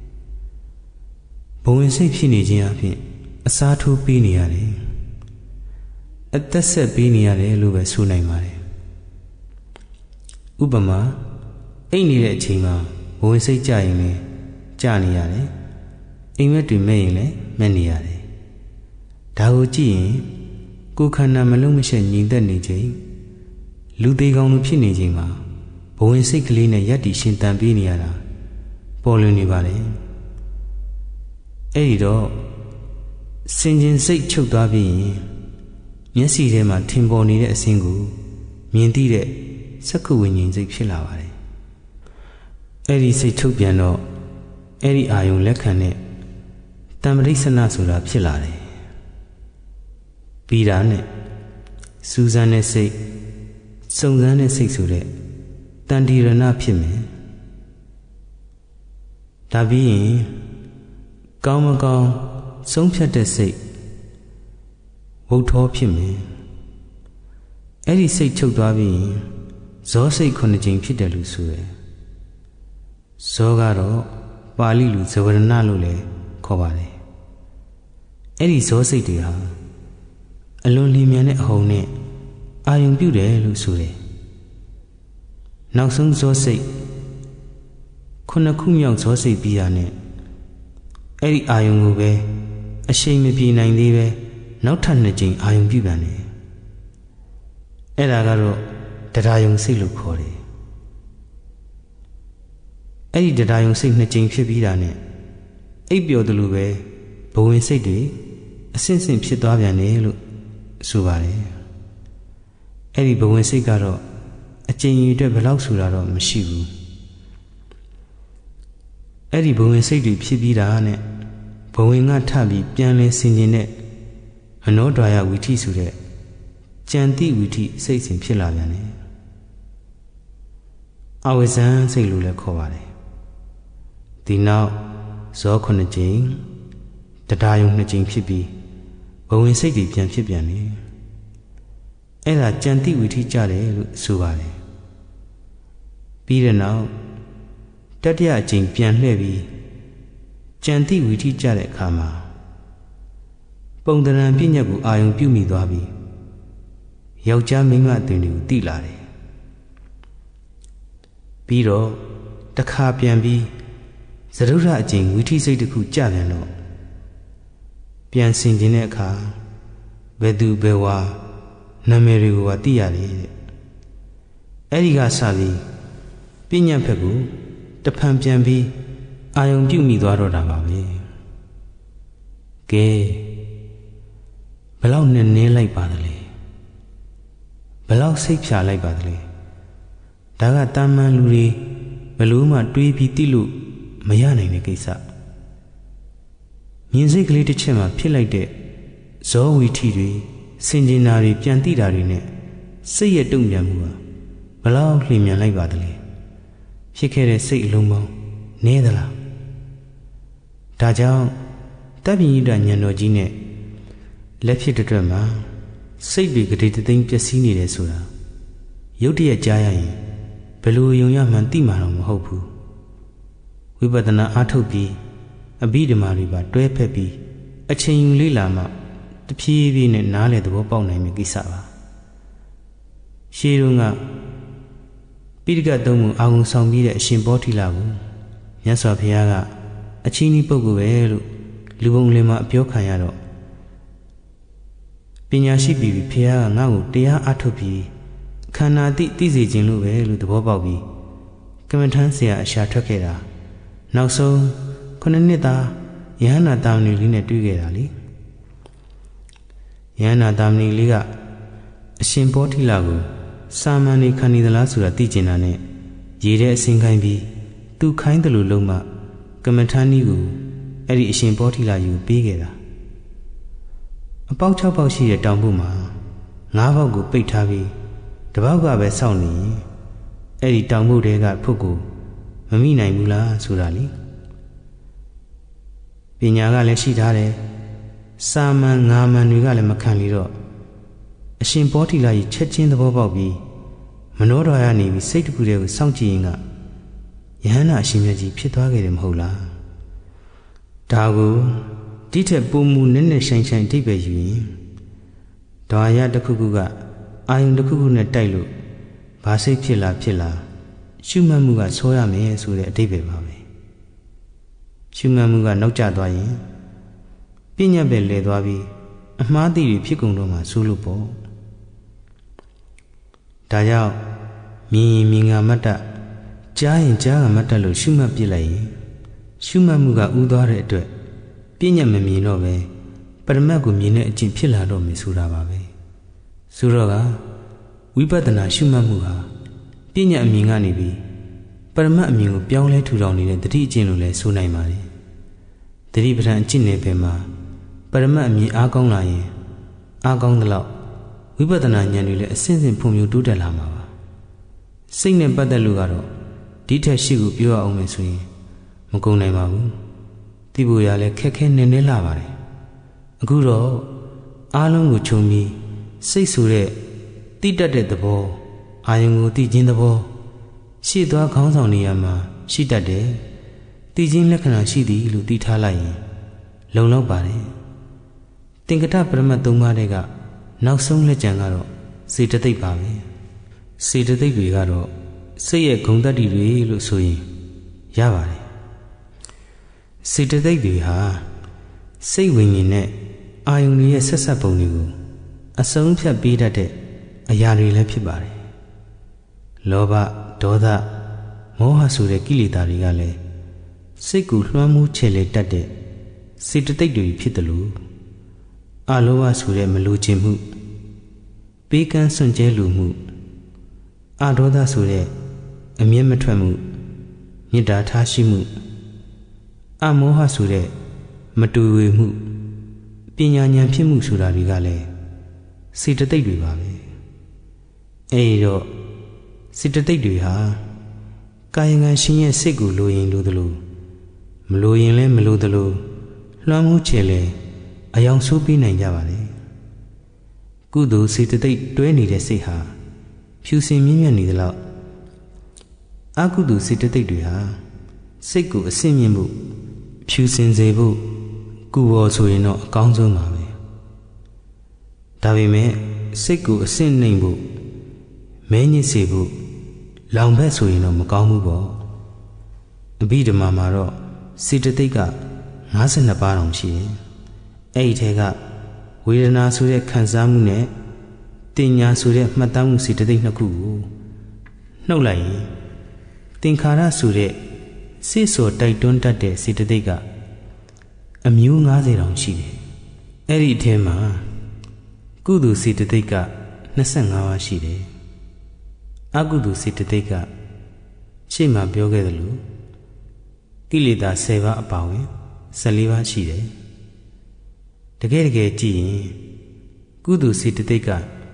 ဘဝင်စိတ်ဖြစ်နေခြင်းအပြင်အစားထိုးပေးနေရတယ်အသက်ဆက်ပေးနေရတယ်လို့ပဲဆိုနိုင်ပါတယ်ဥပမာအိတ်နေတဲ့အချိန်မှာဘဝင်စိတ်ကြရင်လည်းကြနေရတယ်အိမ်မက်တွေမဲ့ရင်လည်းမဲ့နေရတယ်ဒါကိုကြည့်ရင်ကိုယ်ခန္ဓာမလုံးမရှက်ညီသက်နေချိန်လူသေးကောင်းလိုဖြစ်နေချိန်မှာဘဝင်စိတ်ကလေးနဲ့ယက်တီရှင်တန်ပေးနေရတာပေါ်လွင်နေပါလေအဲ့ဒီတော့စင်ကျင်စိတ်ချုပ်သွားပြီးရင်မျက်စိထဲမှာထင်ပေါ်နေတဲ့အစင်းကိုမြင်သိတဲ့စက္ခုဝိညာဉ်စိတ်ဖြစ်လာပါတယ်အဲ့ဒီစိတ်ထုတ်ပြန်တော့အဲ့ဒီအာယုံလက်ခံတဲ့တမ္ပရိစ္ဆနဆိုတာဖြစ်လာတယ်ပြီးတာနဲ့စူးစမ်းတဲ့စိတ်စုံစမ်းတဲ့စိတ်ဆိုတဲ့တန်တိရဏဖြစ်မယ်ဒါပြီးရင်ကောင်းမကောင်းဆုံးဖြတ်တဲ့စိတ်ဝုတ်ထောဖြစ်မယ်အဲ့ဒီစိတ်ချုပ်သွားပြီးရင်ဇောစိတ်9ကြိမ်ဖြစ်တယ်လို့ဆိုရယ်ဇောကတော့ပါဠိလိုဇဝရဏလို့လည်းခေါ်ပါတယ်အဲ့ဒီဇောစိတ်တွေဟာအလွန်လျင်မြန်တဲ့အဟုန်နဲ့အာယုံပြုတယ်လို့ဆိုတယ်နောက်ဆုံးဇောစိတ်ခုနှစ်ခုမြောက်ဇောစိတ်ပြီးတာနဲ့အဲ့ဒီအာယုံကိုပဲအရှိန်မပြေနိုင်သေးပဲနောက်ထပ်2ကြိမ်အာယုံပြုပြန်တယ်အဲ့ဒါကတော့တရားယုံစိတ်လို့ခေါ်တယ်အဲ့ဒီတရားယုံစိတ်2ကြိမ်ဖြစ်ပြီးတာနဲ့အိပ်ပျော်တယ်လို့ပဲဘဝင်စိတ်တွေအဆင့်ဆင့်ဖြစ်သွားပြန်တယ်လို့ဆိုပါတယ်အဲ့ဒီဘဝင်စိတ်ကတော့အကျဉ်းကြီးအတွက်ဘယ်လောက်ဆိုတာတော့မရှိဘူးအဲ့ဒီဘဝင်စိတ်တွေဖြစ်ပြီးတာနဲ့ဘဝင်ကထပြီးပြန်လဲဆင်ခြင်တဲ့အနောဒွါယဝိထိဆိုတဲ့ကြံတိဝိထိစိတ်စဉ်ဖြစ်လာပြန်တယ်အဝိဇ္ဇံစိတ်လို့လည်းခေါ်ပါတယ်ဒီနောက်ဇော9ကြိမ်တရားယုံ2ကြိမ်ဖြစ်ပြီးဘဝင်စိတ်တွေပြန်ဖြစ်ပြန်တယ်အဲ့ဒါကြံတိဝိထိကြတယ်လို့ဆိုပါတယ်ပြီးတဲ့နောက်တတိယအကြိမ်ပြန်လှည့်ပြီးကြံတိဝိထိကြတဲ့အခါမှာပုံသဏ္ဍာန်ပြည့်ညတ်ကိုအာယုံပြုမိသွားပြီးယောက်ျားမိန်းမအသွင်တွေကိုသိလာတယ်ပြီးတော့တခါပြန်ပြီးသရုဒ္ဓအကျင့်ဝိထိစိတ်တစ်ခုကြပြန်တော့ပြန်ဆင်ခြင်တဲ့အခါဘယ်သူဘယ်ဝါနာမည်တွေကိုသိရတယ်တဲ့အဲ့ဒီကစပြီးပညာဖက်ကိုတဖန်ပြန်ပြီးအာယုံပြုမိသွားတော့တာပါပဲကဲဘယ်လောက်နဲ့နင်းလိုက်ပါသလဲဘယ်လောက်စိတ်ဖြာလိုက်ပါသလဲဒါကတာမန်လူတွေဘယ်လို့မှတွေးပြီးသိလို့မရနိုင်တဲ့ကိစ္စမြင်စိတ်ကလေးတစ်ချက်မှဖြစ်လိုက်တဲ့ဇောဝီထီတွေစင်ကျင်တာတွေပြန်သိတာတွေနဲ့စိတ်ရဲ့တုံ့ပြန်မှုဟာဘယ်လောက်လျင်မြန်လိုက်ပါသလဲဖြစ်ခဲ့တဲ့စိတ်အလုံးပေါင်းနည်းသလားဒါကြောင့်တပ်ပိညိတဉာဏ်တော်ကြီးနဲ့လက်ဖြစ်တဲ့အတွက်မှာစိတ်တွေကတိတသိမ်းပျက်စီးနေတယ်ဆိုတာရုတ်တရက်ကြားရရင်ဘယ်လိုယုံရမှန်းသိမှာတော့မဟုတ်ဘူးဝိပဿနာအားထုတ်ပြီးအဘိဓမ္မာတွေပါတွဲဖက်ပြီးအချိန်ယူလေ့လာမှတဖြည်းဖြည်းနဲ့နားလည်သဘောပေါက်နိုင်မယ့်ကိစ္စပါရှေးတုန်းကပိဋကတ်သုံးပုံအာရုံဆောင်ပြီးတဲ့အရှင်ဘောဓိလာကိုမြတ်စွာဘုရားကအချင်းကြီးပုဂ္ဂိုလ်ပဲလို့လူပုံလင်မှာအပြောခံရတော့ပညာရှိပြီဘုရားကငါ့ကိုတရားအားထုတ်ပြီးခန္ဓာသိစေခြင်းလို့ပဲလို့သဘောပေါက်ပြီးကမ္မထမ်းဆရာအရှာထွက်ခဲ့တာနောက်ဆုံး9နှစ်သားယဟန္တာတာမဏေလေးနဲ့တွေ့ခဲ့တာလေယဟန္တာတာမဏေလေးကအရှင်ဘောဓိလာကိုစာမန်နေခံနေသလားဆိုတာသိကျင်တာနဲ့ရေတဲ့အစင်ခိုင်းပြီးသူခိုင်းတယ်လို့လုံးမကမ္မထမ်းကြီးကိုအဲ့ဒီအရှင်ဘောဓိလာကြီးကိုပေးခဲ့တာအပေါက်6ပေါက်ရှိတဲ့တောင်ပုမှာ9ပေါက်ကိုပိတ်ထားပြီးတပေါက်ကပဲစောင့်နေရင်အဲ့ဒီတောင်ပုတဲကဖုတ်ကိုမမိနိုင်ဘူးလားဆိုတာလေပညာကလည်းရှိထားတယ်စာမန်9မန်တွေကလည်းမခံလီတော့အရှင်ဘောဓိလာကြီးချက်ချင်းသဘောပေါက်ပြီးမနောတော်ရနေပြီးစိတ်တခုတည်းကိုစောင့်ကြည့်ရင်ကယဟန္တာအရှင်မြတ်ကြီးဖြစ်သွားခဲ့တယ်မဟုတ်လားဒါကိုဒီထက်ပုံမူနဲ့နဲ့ဆိုင်ဆိုင်အဓိပ္ပာယ်ယူရင်ဓဝါယတစ်ခုခုကအာယုန်တစ်ခုခုနဲ့တိုက်လို့ဘာစိတ်ဖြစ်လာရှုမှတ်မှုကဆွဲရမယ်ဆိုတဲ့အဓိပ္ပာယ်ပါပဲရှုမှတ်မှုကနောက်ကျသွားရင်ပညာပဲလဲသွားပြီးအမှားသိတွေဖြစ်ကုန်တော့မှဆိုလို့ပေါ့ဒါကြောင့်မြင်ရင်မြင်ကမတ္တကြားရင်ကြားကမတ္တလို့ရှုမှတ်ပြလိုက်ရင်ရှုမှတ်မှုကဥသွားတဲ့အတွက်ပညာမမြင်တော့ပဲပရမတ်ကိုမြင်တဲ့အကျင့်ဖြစ်လာတော့မယ်ဆိုတာပါပဲဆိုတော့ကဝိပဿနာရှုမှတ်မှုဟာပညာအမြင်ကနေပြီးပရမတ်အမြင်ကိုပြောင်းလဲထူထောင်နေတဲ့တတိအကျင့်လို့လည်းဆိုနိုင်ပါတယ်တတိပဋ္ဌာန်အကျင့်နယ်ပင်မှာပရမတ်အမြင်အားကောင်းလာရင်အားကောင်းသလောက်ဝိပဿနာဉာဏ်တွေလည်းအစဉ်စဉ်ဖွံ့ဖြိုးတိုးတက်လာမှာပါစိတ်နဲ့ပတ်သက်လို့ကတော့ဒီထက်ရှိကိုပြောရအောင်မယ်ဆိုရင်မကုန်နိုင်ပါဘူးသိဖို့ရလဲခက်ခဲနေနေလာပါတယ်အခုတော့အားလုံးကိုခြုံပြီးစိတ်ဆိုတဲ့တိတတ်တဲ့သဘောအာယုံကိုသိခြင်းသဘောရှေ့သွားခေါင်းဆောင်နေရမှာရှိတတ်တယ်သိခြင်းလက္ခဏာရှိသည်လို့သိထားလိုက်ရင်လုံလောက်ပါတယ်သင်္ကတပရမတ်၃ပါးတွေကနောက်ဆုံးလက်ကျန်ကတော့စေတသိက်ပါပဲစေတသိက်တွေကတော့စိတ်ရဲ့ဂုဏ်သတ္တိတွေလို့ဆိုရင်ရပါတယ်စေတသိက်တွေဟာစိတ်ဝိညာဉ်နဲ့အာယုန်တွေရဲ့ဆက်ဆက်ပုံတွေကိုအဆုံးဖြတ်ပေးတတ်တဲ့အရာတွေလည်းဖြစ်ပါတယ်လောဘဒေါသမောဟဆိုတဲ့ကိလေသာတွေကလည်းစိတ်ကိုလွှမ်းမိုးချယ်လေတတ်တဲ့စေတသိက်တွေဖြစ်တယ်လို့အလောဘဆိုတဲ့မလိုချင်မှုပေးကမ်းစွန့်ကြဲလိုမှုအဒေါသဆိုတဲ့အမျက်မထွက်မှုမေတ္တာထားရှိမှုအမောဟဆိုတဲ့မတူဝေမှုပညာဉာဏ်ဖြစ်မှုဆိုတာတွေကလည်းစေတသိက်တွေပါပဲအဲဒီတော့စေတသိက်တွေဟာကာယကံရှင်ရဲ့စိတ်ကိုလိုရင်လိုသလိုမလိုရင်လည်းမလိုသလိုလွှမ်းမိုးချယ်လေအယောင်ဆိုးပေးနိုင်ကြပါလေကုသိုလ်စေတသိက်တွဲနေတဲ့စိတ်ဟာဖြူစင်မြင့်မြတ်နေသလောက်အကုသိုလ်စေတသိက်တွေဟာစိတ်ကိုအဆင့်မြင့်ဖို့ဖြူစင်စေဖို့ကုဘောဆိုရင်တော့အကောင်းဆုံးပါပဲဒါပေမဲ့စိတ်ကိုအဆင့်နှိမ်ဖို့မဲညစ်စေဖို့လောင်ဘက်ဆိုရင်တော့မကောင်းဘူးပေါ့အဘိဓမ္မာမှာတော့စေတသိက်က52ပါးတောင်ရှိတယ်အဲ့ဒီထဲကဝေဒနာဆိုတဲ့ခံစားမှုနဲ့တင်ညာဆိုတဲ့မှတ်သားမှုစေတသိက်နှစ်ခုကိုနှုတ်လိုက်ရင်သင်္ခါရဆိုတဲ့စိတ်စောတိုက်တွန်းတတ်တဲ့စေတသိက်ကအမျိုး90တောင်ရှိတယ်အဲ့ဒီအထဲမှာကုသိုလ်စေတသိက်က25ပါးရှိတယ်အကုသိုလ်စေတသိက်ကရှေ့မှာပြောခဲ့သလိုကိလေသာ10ပါးအပါဝင်14ပါးရှိတယ်တကယ်ကြည့်ရင်ကုသိုလ်စေတသိက်က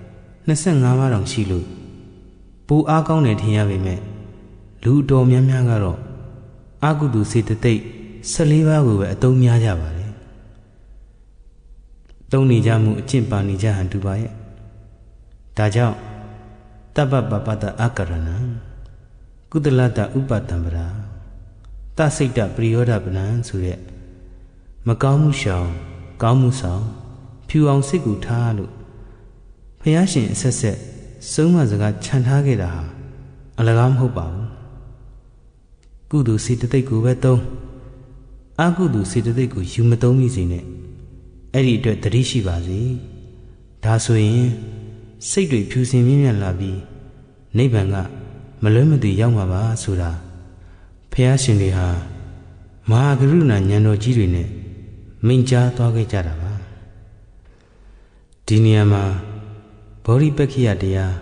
25ပါးတောင်ရှိလို့ပိုအားကောင်းတယ်ထင်ရပေမဲ့လူတော်များများကတော့အကုသိုလ်စေတသိက်14ပါးကိုပဲအသုံးများကြပါတယ်သုံးနေကြမှုအကျင့်ပါနေကြဟန်တူပါရဲ့ဒါကြောင့်တပ္ပပပတအကရဏံကုသလတဥပတံပရာသစိတ်တပရိယောဒပနံဆိုတဲ့မကောင်းမှုရှောင်ကောင်းမှုဆောင်ဖြူအောင်စိတ်ကိုထားလို့ဘုရားရှင်အဆက်ဆက်ဆုံးမစကားခြံထားခဲ့တာဟာအလကားမဟုတ်ပါဘူးကုသိုလ်စေတသိက်ကိုပဲသုံးအကုသိုလ်စေတသိက်ကိုယူမသုံးမိစေနဲ့အဲ့ဒီအတွက်တတိရှိပါစေဒါဆိုရင်စိတ်တွေဖြူစင်မြင့်မြတ်လာပြီးနိဗ္ဗာန်ကမလွဲမသွေရောက်မှာပါဆိုတာဘုရားရှင်တွေဟာမဟာကရုဏာဉာဏ်တော်ကြီးတွေနဲ့မိန့်ကြားသွားခဲ့ကြတာပါဒီနေရာမှာဗောဓိပက္ခိယတရား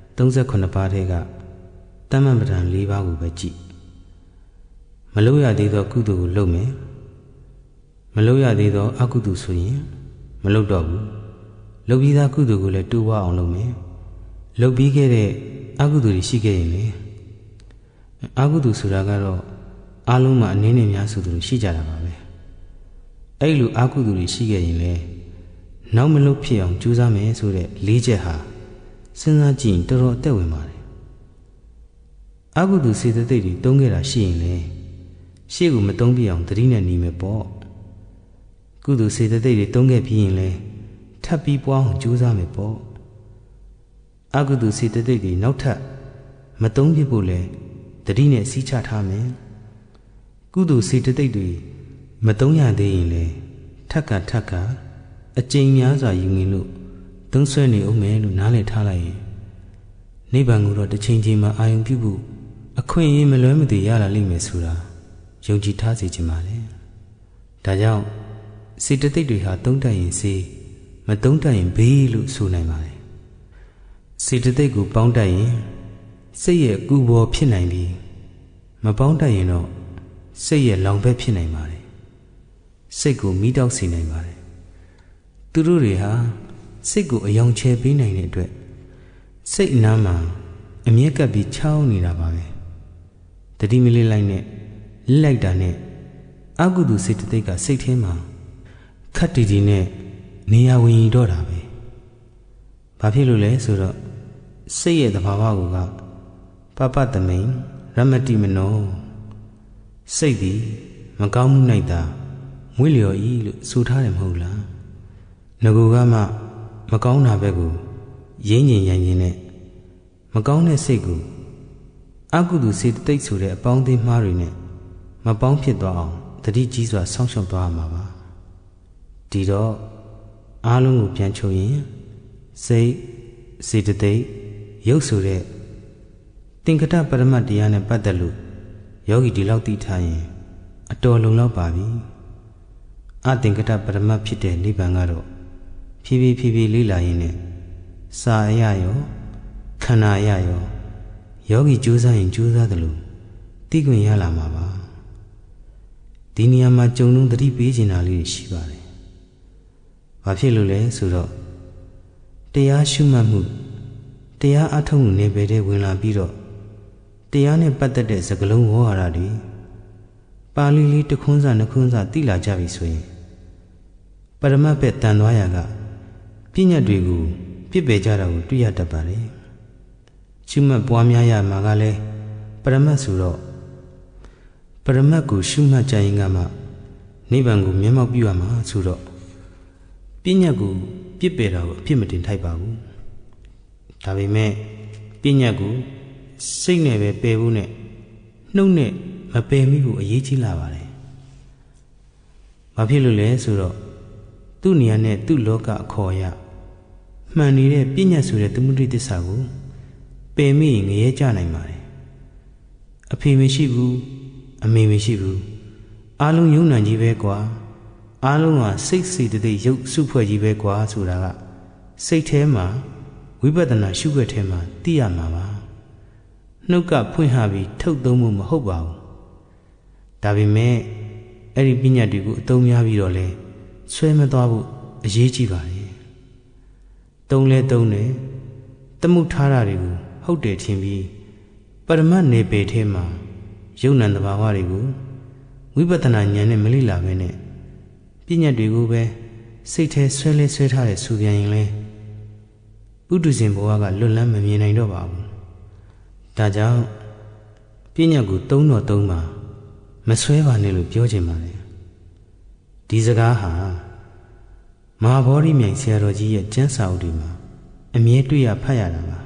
38ပါးထဲကတမ္မပဒံ4ပါးကိုပဲကြည့်မလို့ရသေးသောကုသိုလ်ကိုလုပ်မယ်မလို့ရသေးသောအကုသိုလ်ဆိုရင်မလုပ်တော့ဘူးလုပ်ပြီးသားကုသိုလ်ကိုလည်းတိုးဝအောင်လုပ်မယ်လုပ်ပြီးခဲ့တဲ့အကုသိုလ်တွေရှိခဲ့ရင်လေအကုသိုလ်ဆိုတာကတော့အလုံးမှာအနည်းနဲ့များဆိုသူရှိကြတာပါပဲအဲ့လိုအကုသိုလ်တွေရှိခဲ့ရင်လေနောက်မလုပ်ဖြစ်အောင်ကြိုးစားမယ်ဆိုတဲ့၄ချက်ဟာစဉ်းစားကြည့်ရင်တော်တော်အသက်ဝင်ပါတယ်အကုသိုလ်စေတသိက်တွေတုံးခဲ့တာရှိရင်လေရှေ့ကိုမတုံးပြအောင်သတိနဲ့နေမယ်ပေါ့ကုသိုလ်စေတသိက်တွေတုံးခဲ့ပြီးရင်လေထပ်ပြီးပွားအောင်ကြိုးစားမယ်ပေါ့အကုသိုလ်စေတသိက်တွေနောက်ထပ်မတုံးပြဖို့လေသတိနဲ့စီးချထားမယ်ကုသိုလ်စေတသိက်တွေမတုံးရသေးရင်လေထပ်ကအကျဉ်းများစွာယူငင်လို့သုံးဆွဲနေအောင်မယ်လို့နားလည်ထားလိုက်ရင်နိဗ္ဗာန်ကိုတော့တစ်ချိန်ချိန်မှာအာရုံပြုဖို့အခွင့်အရေးမလွဲမသွေရလာလိမ့်မယ်ဆိုတာယုံကြည်ထားစေချင်ပါတယ်ဒါကြောင့်စေတသိက်တွေဟာသုံးတတ်ရင်စေမသုံးတတ်ရင်ဘေးလို့ဆိုနိုင်ပါတယ်စေတသိက်ကိုပေါင်းတတ်ရင်စိတ်ရဲ့ကူဘောဖြစ်နိုင်ပြီးမပေါင်းတတ်ရင်တော့စိတ်ရဲ့လောင်ဘက်ဖြစ်နိုင်ပါတယ်စိတ်ကိုမိတောက်စေနိုင်ပါတယ်သူတို့တွေဟာစိတ်ကိုအယောင်ချဲပေးနိုင်တဲ့အတွက်စိတ်အနားမှာအမြဲကပ်ပြီးချောင်းနေတာပါပဲတတိမလေးလိုက်နဲ့လိလိုက်တာနဲ့အကုသိုလ်စေတသိက်ကစိတ်ထဲမှာခတ်တီတီနဲ့နေရာဝင်ရင်တော့တာပဲဘာဖြစ်လို့လဲဆိုတော့စိတ်ရဲ့သဘာဝကပပတမိန်ရမတိမနောစိတ်သည်မကောင်းမှု၌သာမွေးလျော်၏လို့ဆိုထားတယ်မဟုတ်လား Nagugama Macauna Begu, Yin Yin Yin, Macauna Segu, Agudu said takes to the abounding marine, Mabon Piedon, the Jesus Sanction Mava. Dido, Alung Piancho Yin, say the day, Yosure, Tinkata Paramadiana Badalu, Yogi Dilauti Tai, a Tolo Babi. I think it up at a map pite libangaro. PV lila in it. Sa yayo, Kana yayo, Yogi Juza in Juza the Lu, Tigun Yala Mava. Dinia Majonu the deep in Ali Shibari. Wafilule Suro. Tea Shumamu. Tea Atom nebede will biro. Teane Patades a glow waradi. Pali to Kunza Nakunza Tila Javi swing. Paramapet Tanwayaga Pina Drigu, Pipe Jarau, Triatabari Chuma Puamaya Magale, Paramasuro Paramaku Shuma Jaingama, Nibangu Memo Buama Suro Pinagu, Pipero, Pimatin Taibagu Tavime, Pinagu, Signeve Pevune, Nune, Mapemigu, a Yichi Lavare Mapilule Suro. Tu niane tu loka koya. Manire pinya sure tumuri desagu. Pemi ngye jana mare. A pimishibu, a mimishibu. Alung yuna jibekwa. Alunga 6 the yoke super jibekwa suraga. Say tema, we better not sugar tema, tia mama. No ka punhabi, took domu mahobao. Tabi me, eri pinya digu, tomia virole. Swemadabu, a yeji bari. Don't let done, the mutararigu, how did him be? But a man ne bait him, Yunan the Bavarigu, we better not yan and Melilla vene. Pina digube, Sate swelle sweatheart Suvianle. Buddhism boaga lulam and yenaido babu. Taja Pina good don't no doma, Masweva nilu Piojimane. Dizagaha Mahabori makes Yaroji at Jensaudima, and Mietuya Payadava.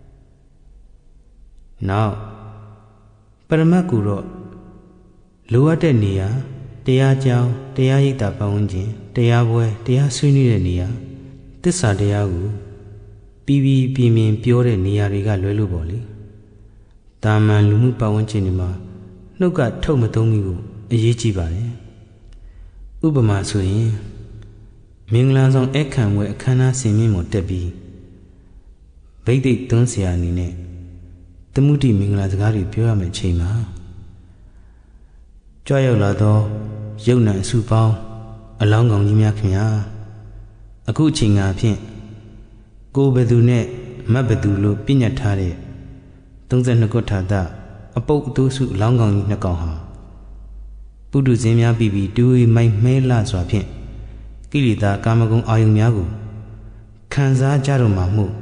Now, Paramakuro Luate Nia, Dea Jau, Dea Ita Paunji, Dea Boy, Dea Suni Nia, Tessa Deagu, Bibi Bimin Pure Nia Riga Luluboli, Daman Lumu Pawanchinima, no got Tomatomigu, a Yichibari. Ubama Sui Minglands on Ekan where Kana Simimo Debi Baidik Donsianine The Moody Minglas Gari Pyramid Chima Joyolado Yona Supao along on Yimiakia A good chinga pin Go Bedune Mabedulo Pinatare Donzan Gotada A boat those who long on Nakaha Budu Zemia Bibi do my mela swapin. Kilida Kamagung Ayumiagu. Kanza Jarumamu.